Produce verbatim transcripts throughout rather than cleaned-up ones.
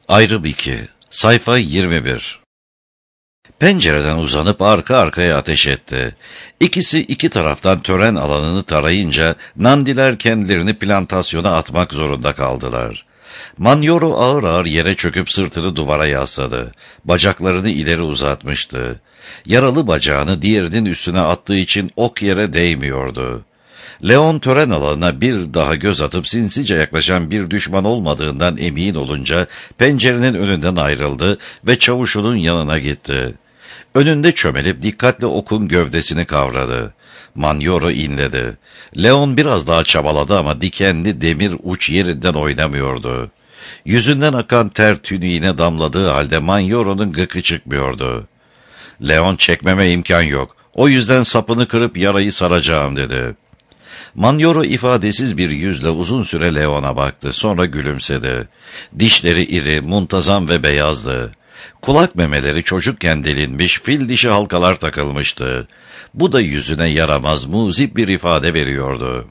Ayrım iki. Sayfa yirmi bir. Pencereden uzanıp arka arkaya ateş etti. İkisi iki taraftan tören alanını tarayınca Nandiler kendilerini plantasyona atmak zorunda kaldılar. Manyoro ağır ağır yere çöküp sırtını duvara yasladı. Bacaklarını ileri uzatmıştı. Yaralı bacağını diğerinin üstüne attığı için ok yere değmiyordu. Leon tören alanına bir daha göz atıp sinsice yaklaşan bir düşman olmadığından emin olunca pencerenin önünden ayrıldı ve çavuşunun yanına gitti. Önünde çömelip dikkatle okun gövdesini kavradı. Manyoro inledi. Leon biraz daha çabaladı ama dikenli demir uç yerinden oynamıyordu. Yüzünden akan ter tünüğüne damladığı halde Manyoro'nun gıkı çıkmıyordu. Leon çekmeme imkan yok. O yüzden sapını kırıp yarayı saracağım dedi. Manyoro ifadesiz bir yüzle uzun süre Leon'a baktı. Sonra gülümsedi. Dişleri iri, muntazam ve beyazdı. Kulak memeleri çocukken delinmiş, fil dişi halkalar takılmıştı. Bu da yüzüne yaramaz, muzip bir ifade veriyordu.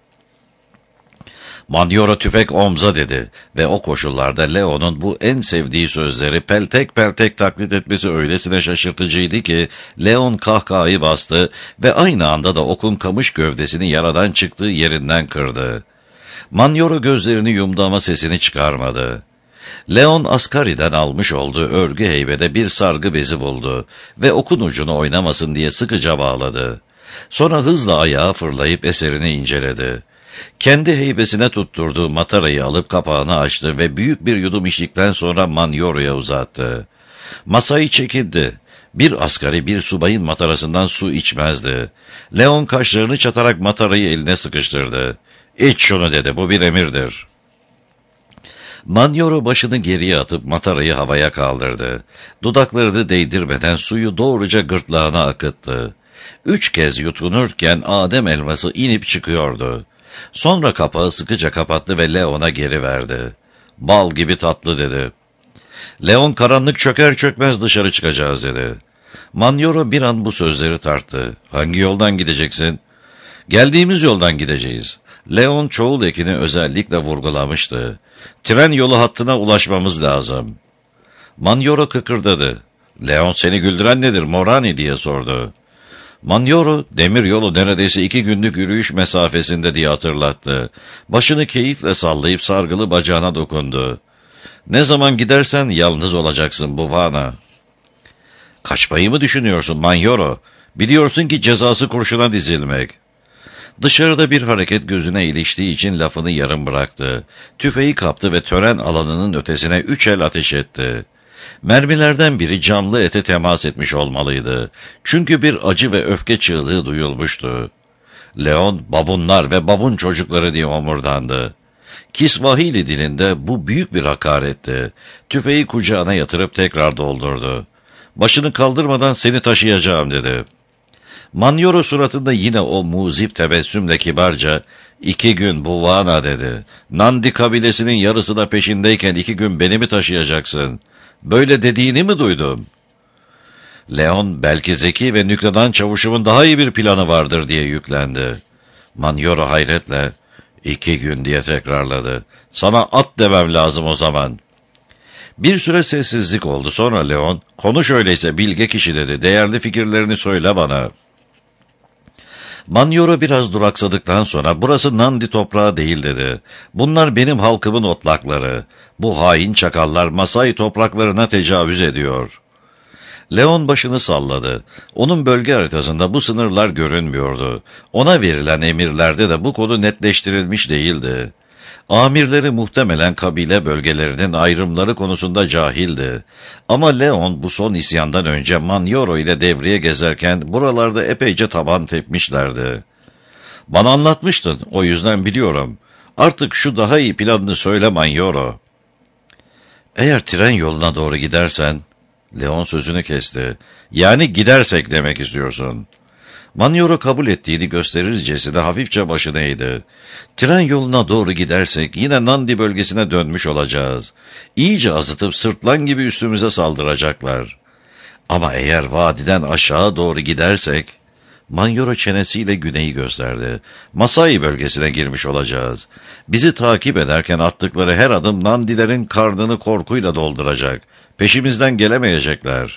Manyoro tüfek omza dedi ve o koşullarda Leon'un bu en sevdiği sözleri peltek peltek taklit etmesi öylesine şaşırtıcıydı ki Leon kahkahayı bastı ve aynı anda da okun kamış gövdesini yaradan çıktığı yerinden kırdı. Manyoro gözlerini yumdu ama sesini çıkarmadı. Leon askariden almış olduğu örgü heybede bir sargı bezi buldu ve okun ucunu oynamasın diye sıkıca bağladı. Sonra hızla ayağa fırlayıp eserini inceledi. Kendi heybesine tutturduğu matarayı alıp kapağını açtı ve büyük bir yudum içtikten sonra Manyoro'ya uzattı. Masayı çekildi. Bir askeri bir subayın matarasından su içmezdi. Leon kaşlarını çatarak matarayı eline sıkıştırdı. "İç şunu" dedi, "bu bir emirdir." Manyoro başını geriye atıp matarayı havaya kaldırdı. Dudaklarını değdirmeden suyu doğruca gırtlağına akıttı. Üç kez yutunurken Adem elması inip çıkıyordu. Sonra kapağı sıkıca kapattı ve Leon'a geri verdi. "Bal gibi tatlı" dedi. Leon karanlık çöker çökmez dışarı çıkacağız dedi. Manyoro bir an bu sözleri tarttı. "Hangi yoldan gideceksin?" "Geldiğimiz yoldan gideceğiz." Leon çoğul ekini özellikle vurgulamıştı. "Tren yolu hattına ulaşmamız lazım." Manyoro kıkırdadı. "Leon, seni güldüren nedir Morani?" diye sordu. Manyoro, demir yolu neredeyse iki günlük yürüyüş mesafesinde diye hatırlattı. Başını keyifle sallayıp sargılı bacağına dokundu. "Ne zaman gidersen yalnız olacaksın Buvana." "Kaçmayı mı düşünüyorsun Manyoro? Biliyorsun ki cezası kurşuna dizilmek." Dışarıda bir hareket gözüne iliştiği için lafını yarım bıraktı. Tüfeği kaptı ve tören alanının ötesine üç el ateş etti. Mermilerden biri canlı ete temas etmiş olmalıydı. Çünkü bir acı ve öfke çığlığı duyulmuştu. Leon, "babunlar ve babun çocukları" diye homurdandı. Kisvahili dilinde bu büyük bir hakaretti. Tüfeği kucağına yatırıp tekrar doldurdu. "Başını kaldırmadan seni taşıyacağım" dedi. Manyoro suratında yine o muzip tebessümle kibarca, "İki gün Buvana" dedi. "Nandi kabilesinin yarısı da peşindeyken iki gün beni mi taşıyacaksın? Böyle dediğini mi duydum?" Leon, "Belki zeki ve nükledan çavuşumun daha iyi bir planı vardır" diye yüklendi. Manyoro hayretle, "İki gün" diye tekrarladı. "Sana at demem lazım o zaman." Bir süre sessizlik oldu. Sonra Leon, "Konuş öyleyse bilge kişi" dedi. "Değerli fikirlerini söyle bana." Manyoro biraz duraksadıktan sonra, "Burası Nandi toprağı değil" dedi. "Bunlar benim halkımın otlakları. Bu hain çakallar Masai topraklarına tecavüz ediyor." Leon başını salladı. Onun bölge haritasında bu sınırlar görünmüyordu. Ona verilen emirlerde de bu konu netleştirilmiş değildi. Amirleri muhtemelen kabile bölgelerinin ayrımları konusunda cahildi. Ama Leon bu son isyandan önce Manyoro ile devreye gezerken buralarda epeyce taban tepmişlerdi. "Bana anlatmıştın, o yüzden biliyorum. Artık şu daha iyi planını söyle Manyoro." "Eğer tren yoluna doğru gidersen..." Leon sözünü kesti. "Yani gidersek demek istiyorsun." Manyoro kabul ettiğini gösterircesine hafifçe başını eğdi. "Tren yoluna doğru gidersek yine Nandi bölgesine dönmüş olacağız. İyice azıtıp sırtlan gibi üstümüze saldıracaklar. Ama eğer vadiden aşağı doğru gidersek..." Manyoro çenesiyle güneyi gösterdi. Masai bölgesine girmiş olacağız. Bizi takip ederken attıkları her adım Nandilerin karnını korkuyla dolduracak. Peşimizden gelemeyecekler.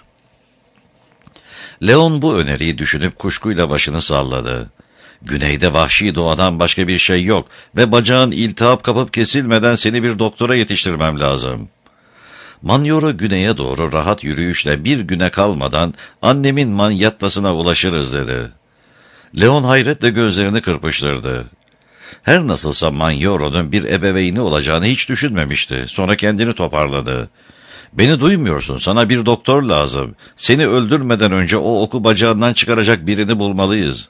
Leon bu öneriyi düşünüp kuşkuyla başını salladı. Güneyde vahşi doğadan başka bir şey yok ve bacağın iltihap kapıp kesilmeden seni bir doktora yetiştirmem lazım. Manyoro güneye doğru rahat yürüyüşle bir güne kalmadan annemin manyattasına ulaşırız dedi. Leon hayretle gözlerini kırpıştırdı. Her nasılsa Manyoro'nun bir ebeveyni olacağını hiç düşünmemişti. Sonra kendini toparladı. Beni duymuyorsun, sana bir doktor lazım. Seni öldürmeden önce o oku bacağından çıkaracak birini bulmalıyız.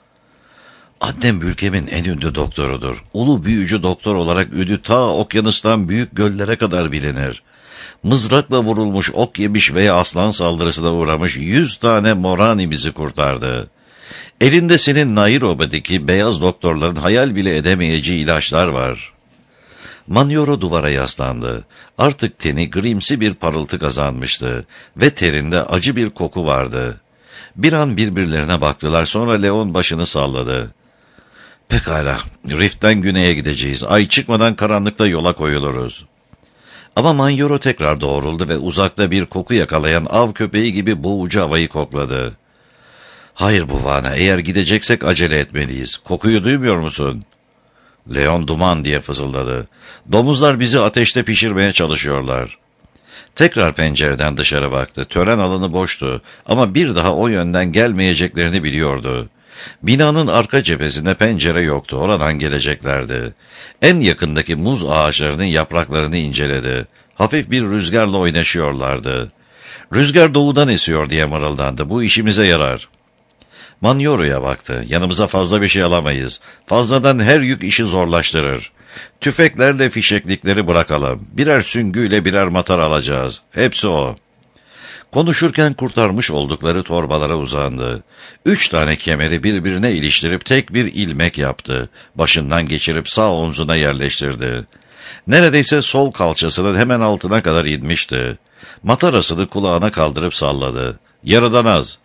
Annem ülkemin en ünlü doktorudur. Ulu büyücü doktor olarak ünü ta okyanustan büyük göllere kadar bilinir. Mızrakla vurulmuş, ok yemiş veya aslan saldırısına uğramış yüz tane Morani bizi kurtardı. Elinde senin Nairobi'deki beyaz doktorların hayal bile edemeyeceği ilaçlar var. Manyoro duvara yaslandı. Artık teni grimsi bir parıltı kazanmıştı ve terinde acı bir koku vardı. Bir an birbirlerine baktılar, sonra Leon başını salladı. Pekala, Rift'ten güneye gideceğiz. Ay çıkmadan karanlıkta yola koyuluruz. Ama Manyoro tekrar doğruldu ve uzakta bir koku yakalayan av köpeği gibi boğucu havayı kokladı. Hayır Buvana, eğer gideceksek acele etmeliyiz. Kokuyu duymuyor musun? Leon duman diye fısıldadı. Domuzlar bizi ateşte pişirmeye çalışıyorlar. Tekrar pencereden dışarı baktı. Tören alanı boştu ama bir daha o yönden gelmeyeceklerini biliyordu. Binanın arka cephesinde pencere yoktu. Oradan geleceklerdi. En yakındaki muz ağaçlarının yapraklarını inceledi. Hafif bir rüzgarla oynaşıyorlardı. Rüzgar doğudan esiyor diye mırıldandı. Bu işimize yarar. Manyoro'ya baktı. Yanımıza fazla bir şey alamayız. Fazladan her yük işi zorlaştırır. Tüfeklerle fişeklikleri bırakalım. Birer süngüyle birer matar alacağız. Hepsi o. Konuşurken kurtarmış oldukları torbalara uzandı. Üç tane kemeri birbirine iliştirip tek bir ilmek yaptı. Başından geçirip sağ omzuna yerleştirdi. Neredeyse sol kalçasının hemen altına kadar inmişti. Matarasını kulağına kaldırıp salladı. Yarıdan az.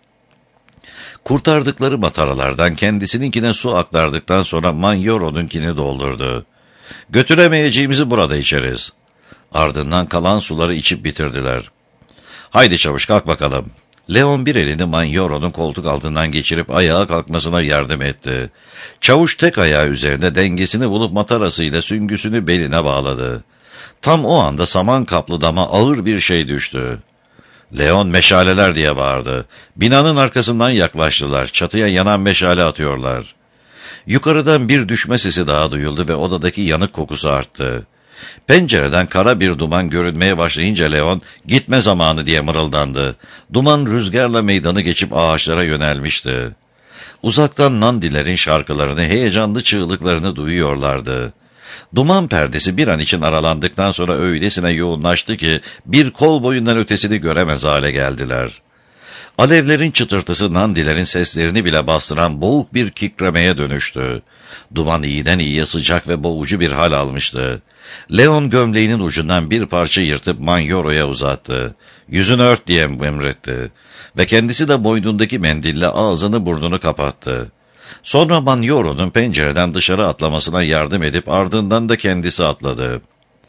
Kurtardıkları mataralardan kendisininkine su aktardıktan sonra Manyoro'nunkini doldurdu. Götüremeyeceğimizi burada içeriz. Ardından kalan suları içip bitirdiler. Haydi çavuş kalk bakalım. Leon bir elini Manyoro'nun koltuk altından geçirip ayağa kalkmasına yardım etti. Çavuş tek ayağı üzerinde dengesini bulup matarasıyla süngüsünü beline bağladı. Tam o anda saman kaplı dama ağır bir şey düştü. Leon meşaleler diye bağırdı. Binanın arkasından yaklaştılar. Çatıya yanan meşale atıyorlar. Yukarıdan bir düşme sesi daha duyuldu ve odadaki yanık kokusu arttı. Pencereden kara bir duman görünmeye başlayınca Leon, gitme zamanı diye mırıldandı. Duman rüzgarla meydanı geçip ağaçlara yönelmişti. Uzaktan Nandilerin şarkılarını, heyecanlı çığlıklarını duyuyorlardı. Duman perdesi bir an için aralandıktan sonra öylesine yoğunlaştı ki bir kol boyundan ötesini göremez hale geldiler. Alevlerin çıtırtısı Nandilerin seslerini bile bastıran boğuk bir kikremeye dönüştü. Duman iyiden iyiye sıcak ve boğucu bir hal almıştı. Leon gömleğinin ucundan bir parça yırtıp Manyoro'ya uzattı. Yüzünü ört diye emretti. Ve kendisi de boynundaki mendille ağzını burnunu kapattı. Sonra Manyoro'nun pencereden dışarı atlamasına yardım edip ardından da kendisi atladı.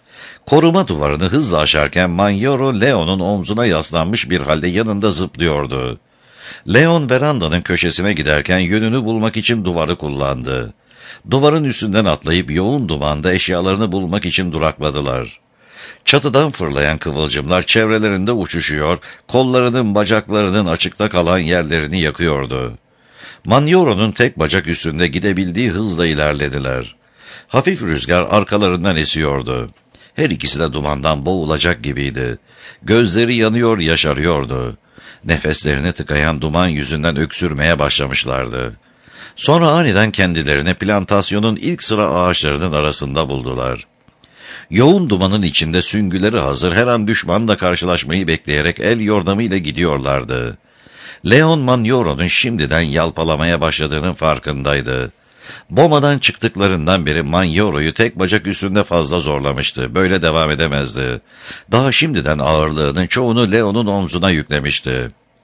Koruma duvarını hızla aşarken Manyoro Leon'un omzuna yaslanmış bir halde yanında zıplıyordu. Leon verandanın köşesine giderken yönünü bulmak için duvarı kullandı. Duvarın üstünden atlayıp yoğun dumanda eşyalarını bulmak için durakladılar. Çatıdan fırlayan kıvılcımlar çevrelerinde uçuşuyor, kollarının bacaklarının açıkta kalan yerlerini yakıyordu. Manyoro'nun tek bacak üstünde gidebildiği hızla ilerlediler. Hafif rüzgar arkalarından esiyordu. Her ikisi de dumandan boğulacak gibiydi. Gözleri yanıyor, yaşarıyordu. Nefeslerini tıkayan duman yüzünden öksürmeye başlamışlardı. Sonra aniden kendilerini plantasyonun ilk sıra ağaçlarının arasında buldular. Yoğun dumanın içinde süngüleri hazır, her an düşmanla karşılaşmayı bekleyerek el yordamıyla gidiyorlardı. Leon Manyoro'nun şimdiden yalpalamaya başladığının farkındaydı. Boma'dan çıktıklarından beri Manyoro'yu tek bacak üstünde fazla zorlamıştı. Böyle devam edemezdi. Daha şimdiden ağırlığının çoğunu Leon'un omzuna yüklemişti.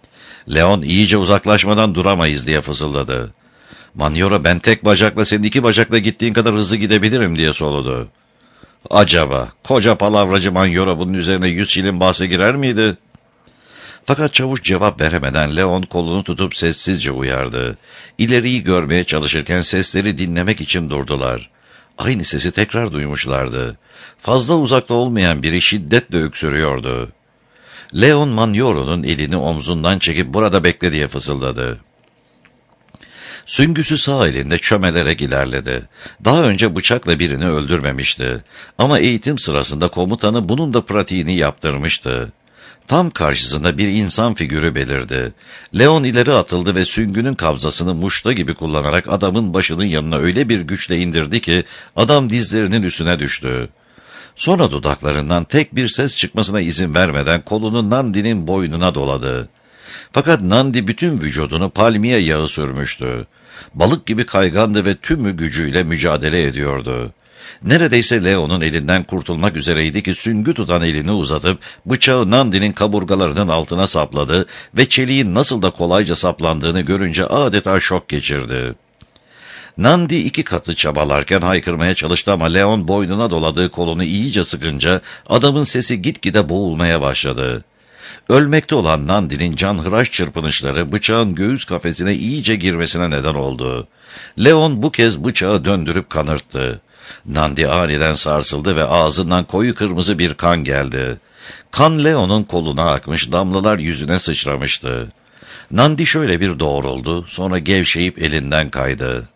Leon iyice uzaklaşmadan duramayız diye fısıldadı. Manyoro ben tek bacakla senin iki bacakla gittiğin kadar hızlı gidebilirim diye soludu. Acaba koca palavracı Manyoro bunun üzerine yüz şilin bahse girer miydi? Fakat çavuş cevap veremeden Leon kolunu tutup sessizce uyardı. İleriyi görmeye çalışırken sesleri dinlemek için durdular. Aynı sesi tekrar duymuşlardı. Fazla uzakta olmayan biri şiddetle öksürüyordu. Leon Manyoro'nun elini omzundan çekip burada bekle diye fısıldadı. Süngüsü sağ elinde çömelerek ilerledi. Daha önce bıçakla birini öldürmemişti. Ama eğitim sırasında komutanı bunun da pratiğini yaptırmıştı. Tam karşısında bir insan figürü belirdi. Leon ileri atıldı ve süngünün kabzasını muşta gibi kullanarak adamın başının yanına öyle bir güçle indirdi ki adam dizlerinin üstüne düştü. Sonra dudaklarından tek bir ses çıkmasına izin vermeden kolunu Nandi'nin boynuna doladı. Fakat Nandi bütün vücudunu palmiye yağı sürmüştü. Balık gibi kaygandı ve tümü gücüyle mücadele ediyordu. Neredeyse Leon'un elinden kurtulmak üzereydi ki süngü tutan elini uzatıp bıçağı Nandi'nin kaburgalarının altına sapladı ve çeliğin nasıl da kolayca saplandığını görünce adeta şok geçirdi. Nandi iki katı çabalarken haykırmaya çalıştı ama Leon boynuna doladığı kolunu iyice sıkınca adamın sesi gitgide boğulmaya başladı. Ölmekte olan Nandi'nin canhıraş çırpınışları bıçağın göğüs kafesine iyice girmesine neden oldu. Leon bu kez bıçağı döndürüp kanırttı. Nandi aniden sarsıldı ve ağzından koyu kırmızı bir kan geldi. Kan Leon'un koluna akmış, damlalar yüzüne sıçramıştı. Nandi şöyle bir doğruldu, sonra gevşeyip elinden kaydı.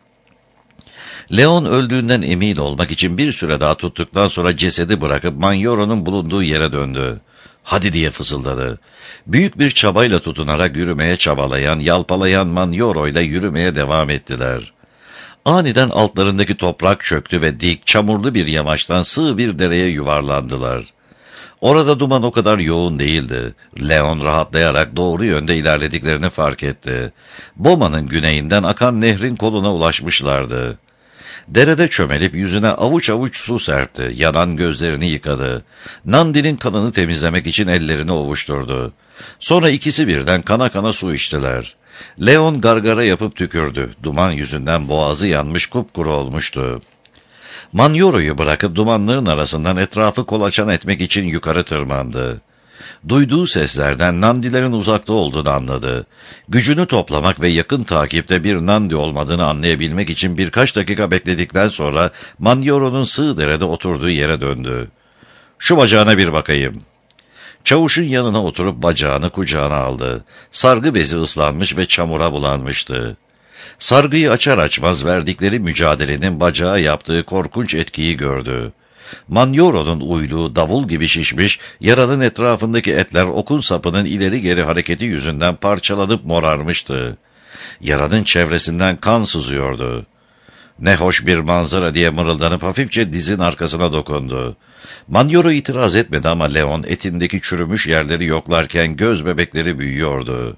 Leon öldüğünden emin olmak için bir süre daha tuttuktan sonra cesedi bırakıp Manyoro'nun bulunduğu yere döndü. Hadi diye fısıldadı. Büyük bir çabayla tutunarak yürümeye çabalayan, yalpalayan Manyoro ile yürümeye devam ettiler. Aniden altlarındaki toprak çöktü ve dik, çamurlu bir yamaçtan sığ bir dereye yuvarlandılar. Orada duman o kadar yoğun değildi. Leon rahatlayarak doğru yönde ilerlediklerini fark etti. Boma'nın güneyinden akan nehrin koluna ulaşmışlardı. Derede çömelip yüzüne avuç avuç su serpti. Yanan gözlerini yıkadı. Nandi'nin kanını temizlemek için ellerini ovuşturdu. Sonra ikisi birden kana kana su içtiler. Leon gargara yapıp tükürdü. Duman yüzünden boğazı yanmış kupkuru olmuştu. Manyoro'yu bırakıp dumanların arasından etrafı kolaçan etmek için yukarı tırmandı. Duyduğu seslerden Nandilerin uzakta olduğunu anladı. Gücünü toplamak ve yakın takipte bir Nandi olmadığını anlayabilmek için birkaç dakika bekledikten sonra Manyoro'nun sığ derede oturduğu yere döndü. ''Şu bacağına bir bakayım.'' Çavuşun yanına oturup bacağını kucağına aldı. Sargı bezi ıslanmış ve çamura bulanmıştı. Sargıyı açar açmaz verdikleri mücadelenin bacağa yaptığı korkunç etkiyi gördü. Manyoro'nun uyluğu davul gibi şişmiş, yaranın etrafındaki etler okun sapının ileri geri hareketi yüzünden parçalanıp morarmıştı. Yaranın çevresinden kan sızıyordu. ''Ne hoş bir manzara!'' diye mırıldanıp hafifçe dizin arkasına dokundu. Manyoro itiraz etmedi ama Leon etindeki çürümüş yerleri yoklarken göz bebekleri büyüyordu.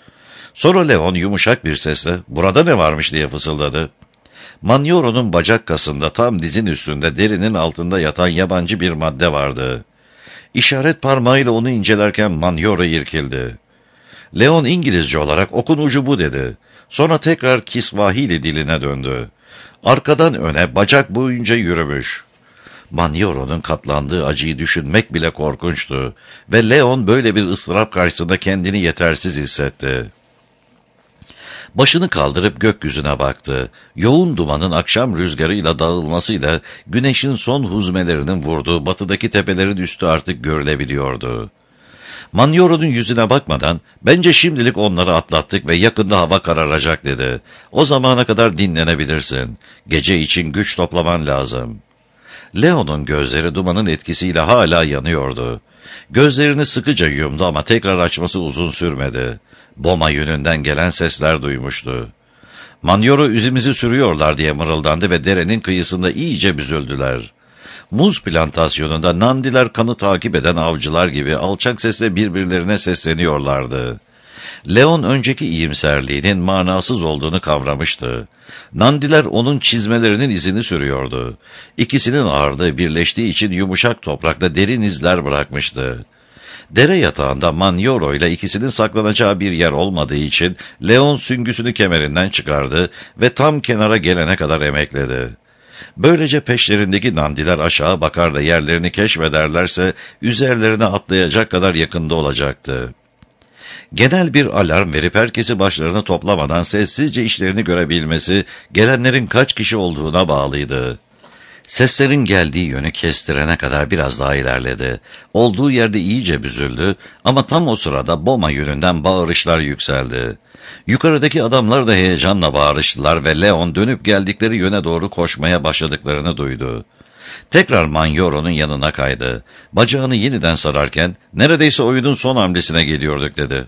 Sonra Leon yumuşak bir sesle ''Burada ne varmış?'' diye fısıldadı. Manyoro'nun bacak kasında tam dizin üstünde derinin altında yatan yabancı bir madde vardı. İşaret parmağıyla onu incelerken Manyoro irkildi. Leon İngilizce olarak okun ucu bu dedi. Sonra tekrar Kisvahili diline döndü. Arkadan öne bacak boyunca yürümüş. Manyoro'nun katlandığı acıyı düşünmek bile korkunçtu ve Leon böyle bir ıstırap karşısında kendini yetersiz hissetti. Başını kaldırıp gökyüzüne baktı. Yoğun dumanın akşam rüzgarıyla dağılmasıyla güneşin son huzmelerinin vurduğu batıdaki tepelerin üstü artık görülebiliyordu. Manyoro'nun yüzüne bakmadan ''Bence şimdilik onları atlattık ve yakında hava kararacak'' dedi. ''O zamana kadar dinlenebilirsin. Gece için güç toplaman lazım.'' Leon'un gözleri dumanın etkisiyle hala yanıyordu. Gözlerini sıkıca yumdu ama tekrar açması uzun sürmedi. Boma yönünden gelen sesler duymuştu. Manyoro üzümüzü sürüyorlar diye mırıldandı ve derenin kıyısında iyice büzüldüler. Muz plantasyonunda Nandiler kanı takip eden avcılar gibi alçak sesle birbirlerine sesleniyorlardı. Leon önceki iyimserliğinin manasız olduğunu kavramıştı. Nandiler onun çizmelerinin izini sürüyordu. İkisinin ağırlığı birleştiği için yumuşak toprakta derin izler bırakmıştı. Dere yatağında Manyoro ile ikisinin saklanacağı bir yer olmadığı için Leon süngüsünü kemerinden çıkardı ve tam kenara gelene kadar emekledi. Böylece peşlerindeki nandiler aşağı bakar da yerlerini keşfederlerse üzerlerine atlayacak kadar yakında olacaktı. Genel bir alarm verip herkesi başlarına toplamadan sessizce işlerini görebilmesi gelenlerin kaç kişi olduğuna bağlıydı. Seslerin geldiği yönü kestirene kadar biraz daha ilerledi. Olduğu yerde iyice büzüldü ama tam o sırada Boma yönünden bağırışlar yükseldi. Yukarıdaki adamlar da heyecanla bağırıştılar ve Leon dönüp geldikleri yöne doğru koşmaya başladıklarını duydu. Tekrar Manyoro'nun yanına kaydı. Bacağını yeniden sararken neredeyse oyunun son hamlesine geliyorduk dedi.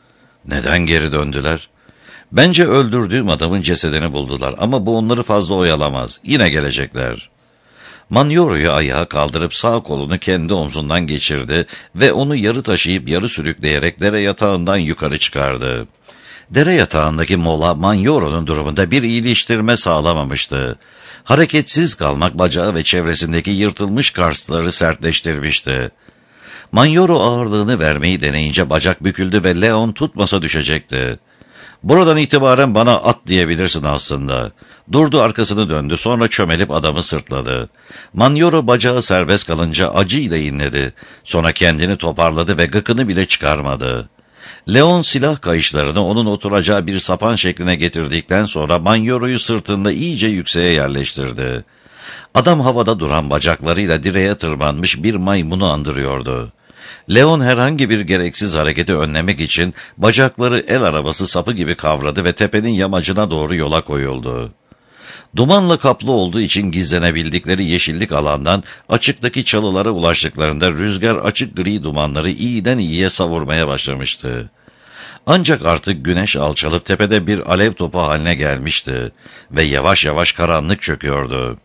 Neden geri döndüler? Bence öldürdüğüm adamın cesedini buldular ama bu onları fazla oyalamaz. Yine gelecekler. Manyoro'yu ayağa kaldırıp sağ kolunu kendi omzundan geçirdi ve onu yarı taşıyıp yarı sürükleyerek dere yatağından yukarı çıkardı. Dere yatağındaki mola Manyoro'nun durumunda bir iyileştirme sağlamamıştı. Hareketsiz kalmak bacağı ve çevresindeki yırtılmış karsları sertleştirmişti. Manyoro ağırlığını vermeyi deneyince bacak büküldü ve Leon tutmasa düşecekti. Buradan itibaren bana at diyebilirsin aslında. Durdu, arkasını döndü, sonra çömelip adamı sırtladı. Manyoro bacağı serbest kalınca acıyla inledi. Sonra kendini toparladı ve gıkını bile çıkarmadı. Leon silah kayışlarını onun oturacağı bir sapan şekline getirdikten sonra Manyoro'yu sırtında iyice yükseğe yerleştirdi. Adam havada duran bacaklarıyla direğe tırmanmış bir maymunu andırıyordu. Leon herhangi bir gereksiz hareketi önlemek için bacakları el arabası sapı gibi kavradı ve tepenin yamacına doğru yola koyuldu. Dumanla kaplı olduğu için gizlenebildikleri yeşillik alandan açıktaki çalılara ulaştıklarında rüzgar açık gri dumanları iyiden iyiye savurmaya başlamıştı. Ancak artık güneş alçalıp tepede bir alev topu haline gelmişti ve yavaş yavaş karanlık çöküyordu.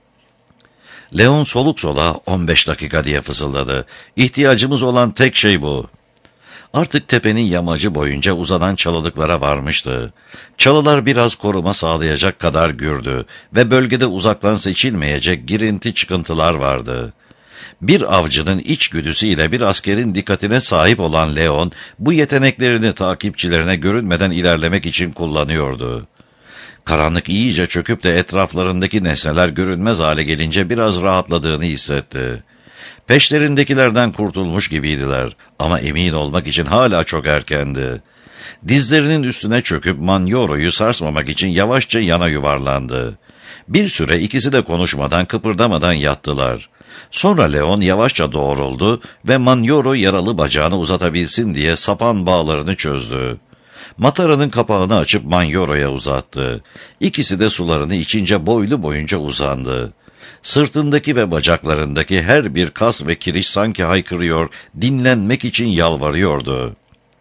Leon soluk soluğa on beş dakika diye fısıldadı. İhtiyacımız olan tek şey bu. Artık tepenin yamacı boyunca uzanan çalılıklara varmıştı. Çalılar biraz koruma sağlayacak kadar gürdü ve bölgede uzaktan seçilmeyecek girinti çıkıntılar vardı. Bir avcının içgüdüsüyle bir askerin dikkatine sahip olan Leon, bu yeteneklerini takipçilerine görünmeden ilerlemek için kullanıyordu. Karanlık iyice çöküp de etraflarındaki nesneler görünmez hale gelince biraz rahatladığını hissetti. Peşlerindekilerden kurtulmuş gibiydiler ama emin olmak için hala çok erkendi. Dizlerinin üstüne çöküp Manyoro'yu sarsmamak için yavaşça yana yuvarlandı. Bir süre ikisi de konuşmadan, kıpırdamadan yattılar. Sonra Leon yavaşça doğruldu ve Manyoro yaralı bacağını uzatabilsin diye sapan bağlarını çözdü. Mataranın kapağını açıp Manyoro'ya uzattı. İkisi de sularını içince boylu boyunca uzandı. Sırtındaki ve bacaklarındaki her bir kas ve kiriş sanki haykırıyor, dinlenmek için yalvarıyordu.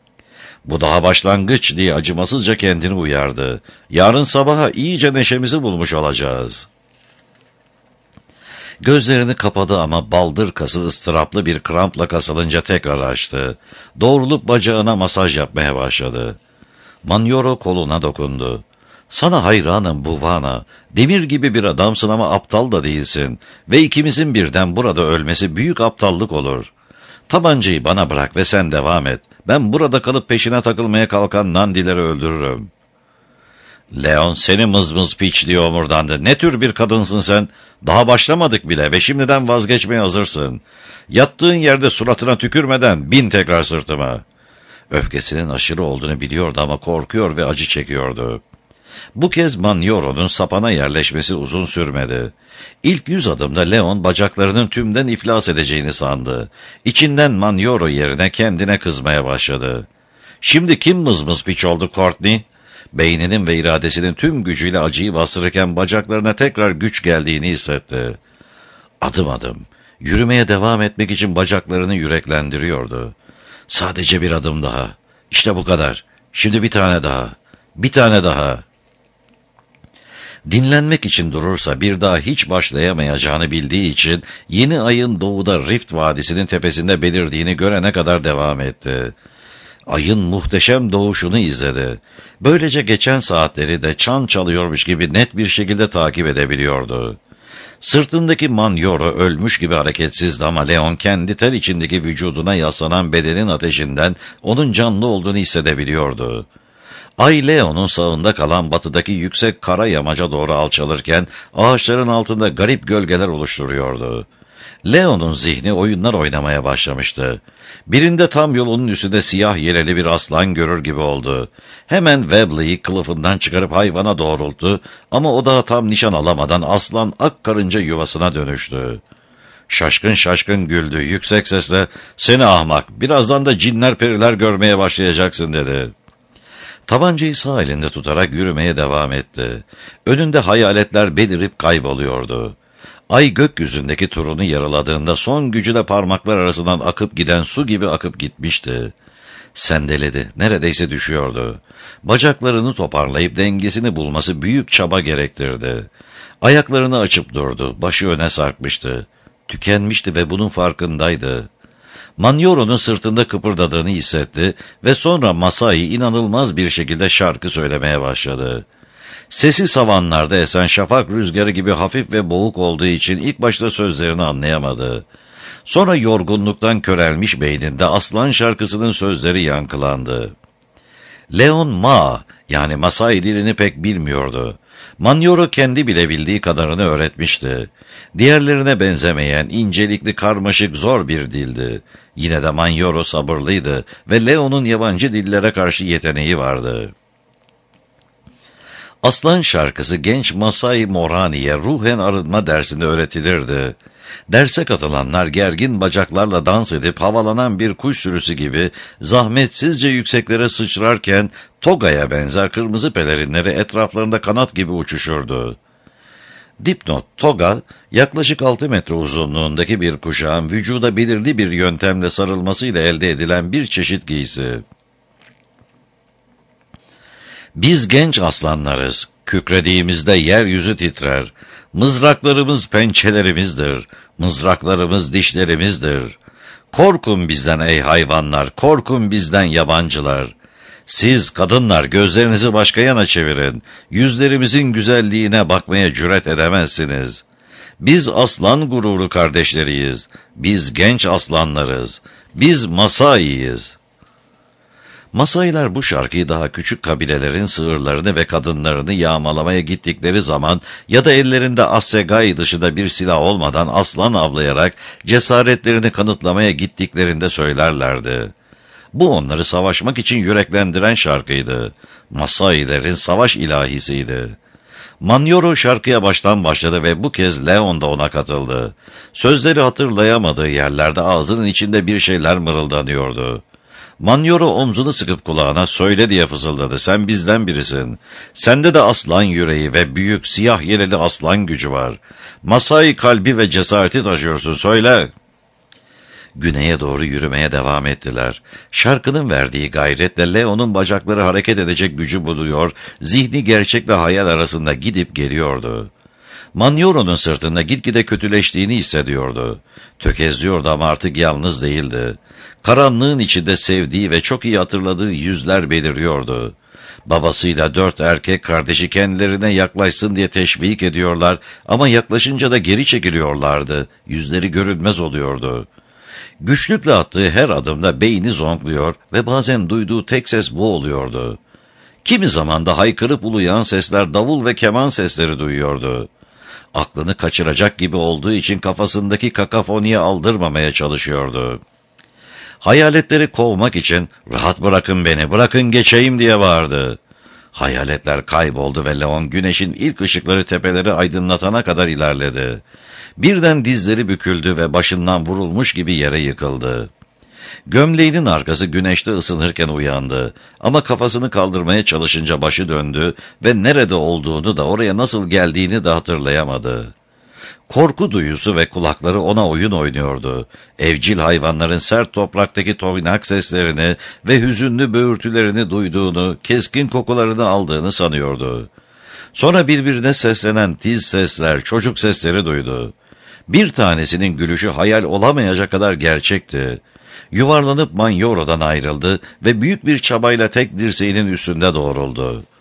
Bu daha başlangıç diye acımasızca kendini uyardı. Yarın sabaha iyice neşemizi bulmuş olacağız. Gözlerini kapadı ama baldır kası ıstıraplı bir krampla kasılınca tekrar açtı. Doğrulup bacağına masaj yapmaya başladı. Manyoro koluna dokundu. Sana hayranım Buvana. Demir gibi bir adamsın ama aptal da değilsin. Ve ikimizin birden burada ölmesi büyük aptallık olur. Tabancayı bana bırak ve sen devam et. Ben burada kalıp peşine takılmaya kalkan nandileri öldürürüm. Leon seni mızmız piç diye omurdandı. Ne tür bir kadınsın sen? Daha başlamadık bile ve şimdiden vazgeçmeye hazırsın. Yattığın yerde suratına tükürmeden bin tekrar sırtıma. Öfkesinin aşırı olduğunu biliyordu ama korkuyor ve acı çekiyordu. Bu kez Manyoro'nun sapana yerleşmesi uzun sürmedi. İlk yüz adımda Leon bacaklarının tümden iflas edeceğini sandı. İçinden Manyoro yerine kendine kızmaya başladı. Şimdi kim mızmız piç oldu Courtney? Beyninin ve iradesinin tüm gücüyle acıyı bastırırken bacaklarına tekrar güç geldiğini hissetti. Adım adım, yürümeye devam etmek için bacaklarını yüreklendiriyordu. Sadece bir adım daha. İşte bu kadar. Şimdi bir tane daha. Bir tane daha. Dinlenmek için durursa bir daha hiç başlayamayacağını bildiği için yeni ayın doğuda Rift Vadisi'nin tepesinde belirdiğini görene kadar devam etti. Ayın muhteşem doğuşunu izledi. Böylece geçen saatleri de çan çalıyormuş gibi net bir şekilde takip edebiliyordu. Sırtındaki Manyoro ölmüş gibi hareketsizdi ama Leon kendi ter içindeki vücuduna yaslanan bedenin ateşinden onun canlı olduğunu hissedebiliyordu. Ay Leon'un sağında kalan batıdaki yüksek kara yamaca doğru alçalırken ağaçların altında garip gölgeler oluşturuyordu. Leon'un zihni oyunlar oynamaya başlamıştı. Birinde tam yolunun üstünde siyah yeleli bir aslan görür gibi oldu. Hemen Webley'i kılıfından çıkarıp hayvana doğrulttu ama o daha tam nişan alamadan aslan ak karınca yuvasına dönüştü. Şaşkın şaşkın güldü, yüksek sesle "Seni ahmak, birazdan da cinler periler görmeye başlayacaksın" dedi. Tabancayı sağ elinde tutarak yürümeye devam etti. Önünde hayaletler belirip kayboluyordu. Ay gökyüzündeki turunu yaraladığında son gücüyle parmaklar arasından akıp giden su gibi akıp gitmişti. Sendeledi, neredeyse düşüyordu. Bacaklarını toparlayıp dengesini bulması büyük çaba gerektirdi. Ayaklarını açıp durdu, başı öne sarkmıştı. Tükenmişti ve bunun farkındaydı. Manyoro'nun sırtında kıpırdadığını hissetti ve sonra Masai inanılmaz bir şekilde şarkı söylemeye başladı. Sesi savanlarda esen şafak rüzgarı gibi hafif ve boğuk olduğu için ilk başta sözlerini anlayamadı. Sonra yorgunluktan körelmiş beyninde aslan şarkısının sözleri yankılandı. Leon Ma, yani Masai dilini pek bilmiyordu. Manyoro kendi bile bildiği kadarını öğretmişti. Diğerlerine benzemeyen, incelikli, karmaşık, zor bir dildi. Yine de Manyoro sabırlıydı ve Leon'un yabancı dillere karşı yeteneği vardı. Aslan şarkısı genç Masai Morani'ye ruhen arınma dersinde öğretilirdi. Derse katılanlar gergin bacaklarla dans edip havalanan bir kuş sürüsü gibi zahmetsizce yükseklere sıçrarken togaya benzer kırmızı pelerinleri etraflarında kanat gibi uçuşurdu. Dipnot, toga, yaklaşık altı metre uzunluğundaki bir kuşağın vücuda belirli bir yöntemle sarılmasıyla elde edilen bir çeşit giysi. Biz genç aslanlarız, kükrediğimizde yeryüzü titrer. Mızraklarımız pençelerimizdir, mızraklarımız dişlerimizdir. Korkun bizden ey hayvanlar, korkun bizden yabancılar. Siz kadınlar gözlerinizi başka yana çevirin, yüzlerimizin güzelliğine bakmaya cüret edemezsiniz. Biz aslan gururu kardeşleriyiz, biz genç aslanlarız, biz Masai'yiz. Masailer bu şarkıyı daha küçük kabilelerin sığırlarını ve kadınlarını yağmalamaya gittikleri zaman ya da ellerinde assegai dışında bir silah olmadan aslan avlayarak cesaretlerini kanıtlamaya gittiklerinde söylerlerdi. Bu onları savaşmak için yüreklendiren şarkıydı. Masailerin savaş ilahisiydi. Manyoro şarkıya baştan başladı ve bu kez Leon da ona katıldı. Sözleri hatırlayamadığı yerlerde ağzının içinde bir şeyler mırıldanıyordu. Manyoro omzunu sıkıp kulağına "Söyle" diye fısıldadı. "Sen bizden birisin. Sende de aslan yüreği ve büyük siyah yeleli aslan gücü var. Masai kalbi ve cesareti taşıyorsun. Söyle." Güneye doğru yürümeye devam ettiler. Şarkının verdiği gayretle Leon'un bacakları hareket edecek gücü buluyor, zihni gerçekle hayal arasında gidip geliyordu. Manyoro'nun sırtında gitgide kötüleştiğini hissediyordu. Tökezliyordu ama artık yalnız değildi. Karanlığın içinde sevdiği ve çok iyi hatırladığı yüzler beliriyordu. Babasıyla dört erkek kardeşi kendilerine yaklaşsın diye teşvik ediyorlar ama yaklaşınca da geri çekiliyorlardı. Yüzleri görünmez oluyordu. Güçlükle attığı her adımda beyni zonkluyor ve bazen duyduğu tek ses bu oluyordu. Kimi zaman da haykırıp uluyan sesler davul ve keman sesleri duyuyordu. Aklını kaçıracak gibi olduğu için kafasındaki kakafoniye aldırmamaya çalışıyordu. Hayaletleri kovmak için "Rahat bırakın beni, bırakın geçeyim" diye bağırdı. Hayaletler kayboldu ve Leon güneşin ilk ışıkları tepeleri aydınlatana kadar ilerledi. Birden dizleri büküldü ve başından vurulmuş gibi yere yıkıldı. Gömleğinin arkası güneşte ısınırken uyandı ama kafasını kaldırmaya çalışınca başı döndü ve nerede olduğunu da oraya nasıl geldiğini de hatırlayamadı. Korku duyusu ve kulakları ona oyun oynuyordu. Evcil hayvanların sert topraktaki toynak seslerini ve hüzünlü böğürtülerini duyduğunu, keskin kokularını aldığını sanıyordu. Sonra birbirine seslenen tiz sesler, çocuk sesleri duydu. Bir tanesinin gülüşü hayal olamayacak kadar gerçekti. Yuvarlanıp Manyoro'dan ayrıldı ve büyük bir çabayla tek dirseğinin üstünde doğruldu.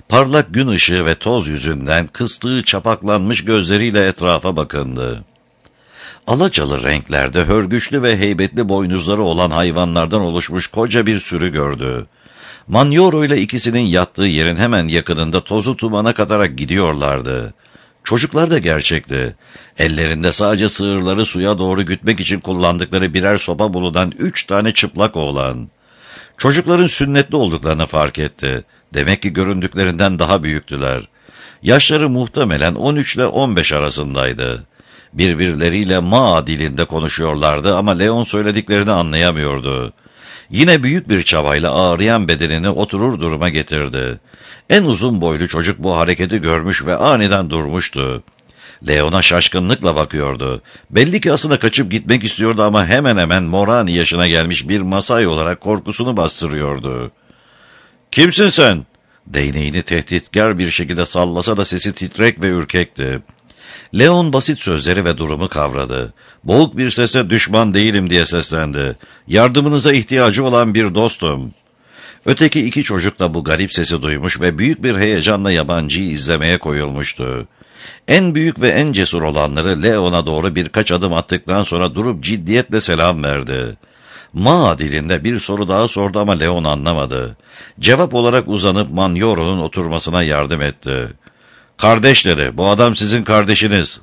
Parlak gün ışığı ve toz yüzünden kıstığı çapaklanmış gözleriyle etrafa bakındı. Alacalı renklerde hörgüçlü ve heybetli boynuzları olan hayvanlardan oluşmuş koca bir sürü gördü. Manyoro ile ikisinin yattığı yerin hemen yakınında tozu tumana katarak gidiyorlardı. Çocuklar da gerçekti. Ellerinde sadece sığırları suya doğru gütmek için kullandıkları birer sopa bulunan üç tane çıplak oğlan. Çocukların sünnetli olduklarını fark etti. Demek ki göründüklerinden daha büyüktüler. Yaşları muhtemelen on üç ile on beş arasındaydı. Birbirleriyle Maa dilinde konuşuyorlardı ama Leon söylediklerini anlayamıyordu. Yine büyük bir çabayla ağrıyan bedenini oturur duruma getirdi. En uzun boylu çocuk bu hareketi görmüş ve aniden durmuştu. Leon'a şaşkınlıkla bakıyordu. Belli ki aslında kaçıp gitmek istiyordu ama hemen hemen Morani yaşına gelmiş bir Masai olarak korkusunu bastırıyordu. "Kimsin sen?" Değneğini tehditkar bir şekilde sallasa da sesi titrek ve ürkekti. Leon basit sözleri ve durumu kavradı. Boğuk bir sesle "Düşman değilim" diye seslendi. "Yardımınıza ihtiyacı olan bir dostum." Öteki iki çocuk da bu garip sesi duymuş ve büyük bir heyecanla yabancıyı izlemeye koyulmuştu. En büyük ve en cesur olanları Leon'a doğru birkaç adım attıktan sonra durup ciddiyetle selam verdi. Maa dilinde bir soru daha sordu ama Leon anlamadı. Cevap olarak uzanıp Manyoro'nun oturmasına yardım etti. "Kardeş" dedi, "bu adam sizin kardeşiniz."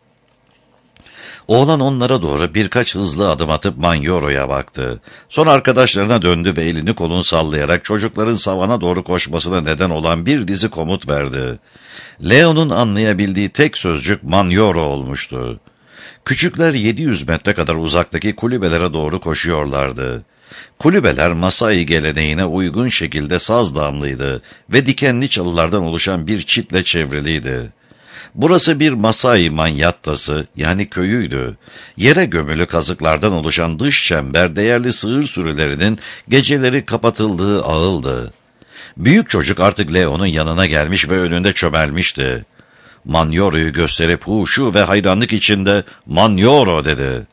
Oğlan onlara doğru birkaç hızlı adım atıp Manyoro'ya baktı. Sonra arkadaşlarına döndü ve elini kolunu sallayarak çocukların savana doğru koşmasına neden olan bir dizi komut verdi. Leon'un anlayabildiği tek sözcük Manyoro olmuştu. Küçükler yedi yüz metre kadar uzaktaki kulübelere doğru koşuyorlardı. Kulübeler Masai geleneğine uygun şekilde saz damlıydı ve dikenli çalılardan oluşan bir çitle çevriliydi. Burası bir Masai manyattası yani köyüydü. Yere gömülü kazıklardan oluşan dış çember değerli sığır sürülerinin geceleri kapatıldığı ağıldı. Büyük çocuk artık Leon'un yanına gelmiş ve önünde çömelmişti. Manyoro'yu gösterip huşu ve hayranlık içinde "Manyoro" dedi.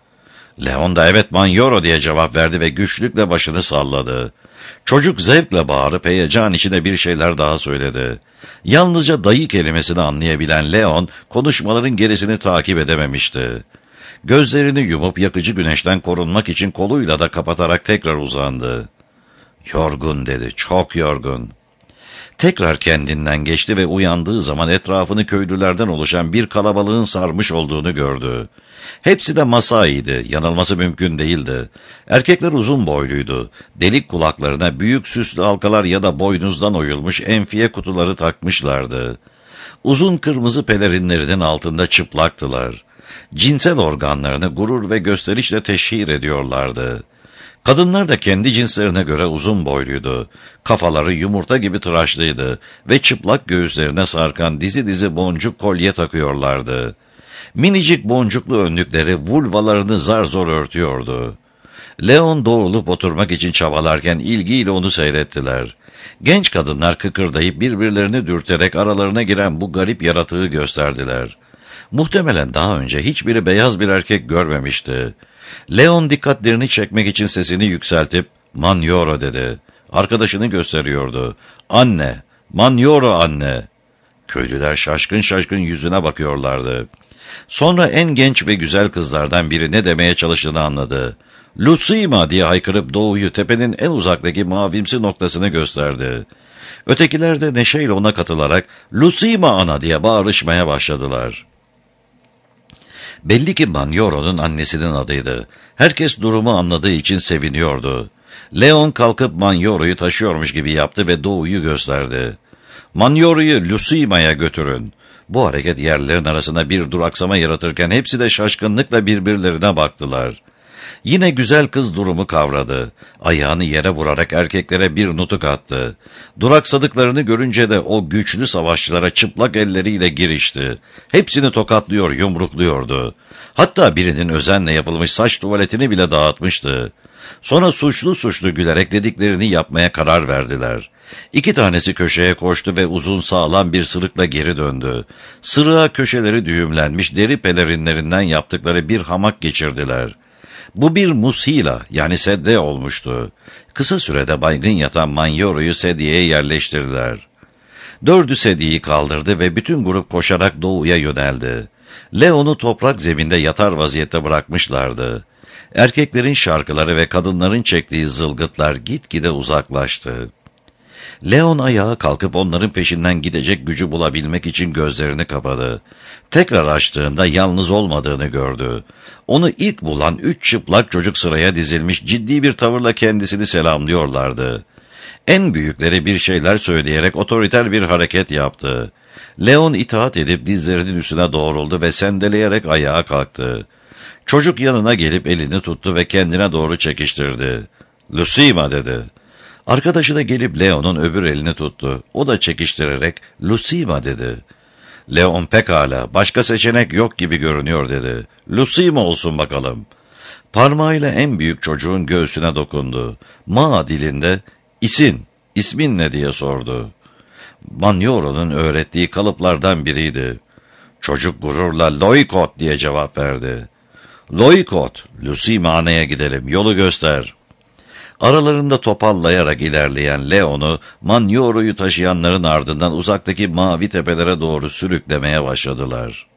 Leon da "Evet Manyoro" diye cevap verdi ve güçlükle başını salladı. Çocuk zevkle bağırıp heyecan içinde bir şeyler daha söyledi. Yalnızca dayı kelimesini anlayabilen Leon, konuşmaların gerisini takip edememişti. Gözlerini yumup yakıcı güneşten korunmak için koluyla da kapatarak tekrar uzandı. "Yorgun" dedi, "çok yorgun." Tekrar kendinden geçti ve uyandığı zaman etrafını köylülerden oluşan bir kalabalığın sarmış olduğunu gördü. Hepsi de Masai'ydi, yanılması mümkün değildi. Erkekler uzun boyluydu. Delik kulaklarına büyük süslü halkalar ya da boynuzdan oyulmuş enfiye kutuları takmışlardı. Uzun kırmızı pelerinlerinin altında çıplaktılar. Cinsel organlarını gurur ve gösterişle teşhir ediyorlardı. Kadınlar da kendi cinslerine göre uzun boyluydu. Kafaları yumurta gibi tıraşlıydı ve çıplak göğüslerine sarkan dizi dizi boncuk kolye takıyorlardı. Minicik boncuklu önlükleri vulvalarını zar zor örtüyordu. Leon doğrulup oturmak için çabalarken ilgiyle onu seyrettiler. Genç kadınlar kıkırdayıp birbirlerini dürterek aralarına giren bu garip yaratığı gösterdiler. Muhtemelen daha önce hiçbiri beyaz bir erkek görmemişti. Leon dikkatlerini çekmek için sesini yükseltip "Manyoro" dedi. Arkadaşını gösteriyordu. "Anne, Manyoro anne." Köylüler şaşkın şaşkın yüzüne bakıyorlardı. Sonra en genç ve güzel kızlardan biri ne demeye çalıştığını anladı. "Lucima" diye haykırıp doğuyu tepenin en uzaktaki mavimsi noktasını gösterdi. Ötekiler de neşeyle ona katılarak "Lucima ana" diye bağırışmaya başladılar. Belli ki Manyoro'nun annesinin adıydı. Herkes durumu anladığı için seviniyordu. Leon kalkıp Manyoro'yu taşıyormuş gibi yaptı ve doğuyu gösterdi. "Manyoro'yu Lucima'ya götürün." Bu hareket yerlerin arasında bir duraksama yaratırken hepsi de şaşkınlıkla birbirlerine baktılar. Yine güzel kız durumu kavradı. Ayağını yere vurarak erkeklere bir nutuk attı. Duraksadıklarını görünce de o güçlü savaşçılara çıplak elleriyle girişti. Hepsini tokatlıyor, yumrukluyordu. Hatta birinin özenle yapılmış saç tuvaletini bile dağıtmıştı. Sonra suçlu suçlu gülerek dediklerini yapmaya karar verdiler. İki tanesi köşeye koştu ve uzun sağlam bir sırıkla geri döndü. Sırığa köşeleri düğümlenmiş deri pelerinlerinden yaptıkları bir hamak geçirdiler. Bu bir mushila yani sedye olmuştu. Kısa sürede baygın yatan Manyoro'yu sedyeye yerleştirdiler. Dördü sediyi kaldırdı ve bütün grup koşarak doğuya yöneldi. Leon'u toprak zeminde yatar vaziyette bırakmışlardı. Erkeklerin şarkıları ve kadınların çektiği zılgıtlar gitgide uzaklaştı. Leon ayağa kalkıp onların peşinden gidecek gücü bulabilmek için gözlerini kapadı. Tekrar açtığında yalnız olmadığını gördü. Onu ilk bulan üç çıplak çocuk sıraya dizilmiş ciddi bir tavırla kendisini selamlıyorlardı. En büyükleri bir şeyler söyleyerek otoriter bir hareket yaptı. Leon itaat edip dizlerinin üstüne doğruldu ve sendeleyerek ayağa kalktı. Çocuk yanına gelip elini tuttu ve kendine doğru çekiştirdi. "Lucima," dedi. Arkadaşı da gelip Leon'un öbür elini tuttu. O da çekiştirerek "Lucima," dedi. Leon "Pekala, başka seçenek yok gibi görünüyor," dedi. "Lucima olsun bakalım." Parmağıyla en büyük çocuğun göğsüne dokundu. Ma dilinde "İsin, ismin ne?" diye sordu. Manioro'nun öğrettiği kalıplardan biriydi. Çocuk gururla "Loikot," diye cevap verdi. "Loikot, Lucimana'ya gidelim, yolu göster." Aralarında topallayarak ilerleyen Leon'u Manioro'yu taşıyanların ardından uzaktaki mavi tepelere doğru sürüklemeye başladılar.